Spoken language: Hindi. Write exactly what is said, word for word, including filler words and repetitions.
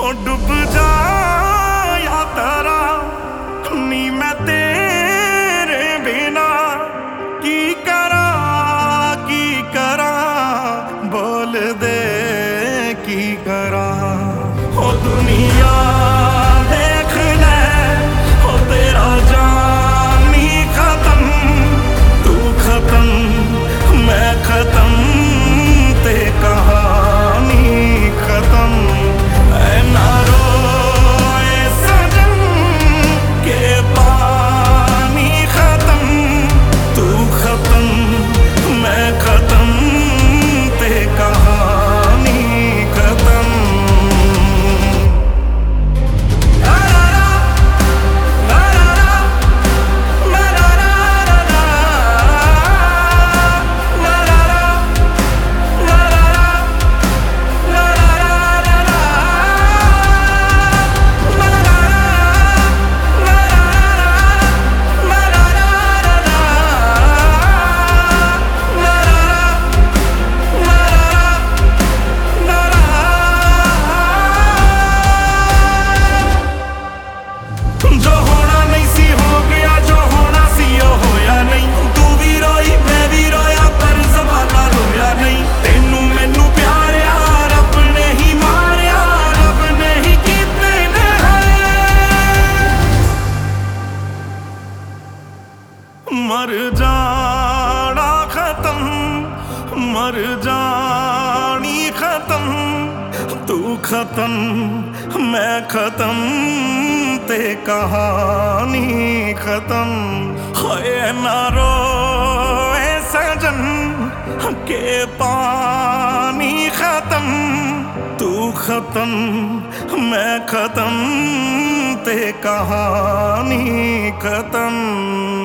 हो डुब जाया तारा नी मैं तेरे बिना की करा की करा बोल दे की करा हो दुनिया देख ले हो तेरा जानी खत्म तू खत्म मैं खत्म ते कहानी खत्म ऐ ना रोए सजन के पानी खत्म तू खत्म मैं खत्म ते कहानी खत्म। जो होना नहीं सी हो गया जो होना सी ओ होया नहीं तू भी रोई मैं भी रोया पर ज़माना रोया नहीं तेनू मैनू प्यारिया रब ने ही मारिया रब ने ही कीते ने मर जाना खत्म मर जानी खत्म तू खत्म मैं खत्म ते कहानी खत्म होए ना रोए सजन के पानी खत्म तू खत्म मैं खत्म ते कहानी खत्म।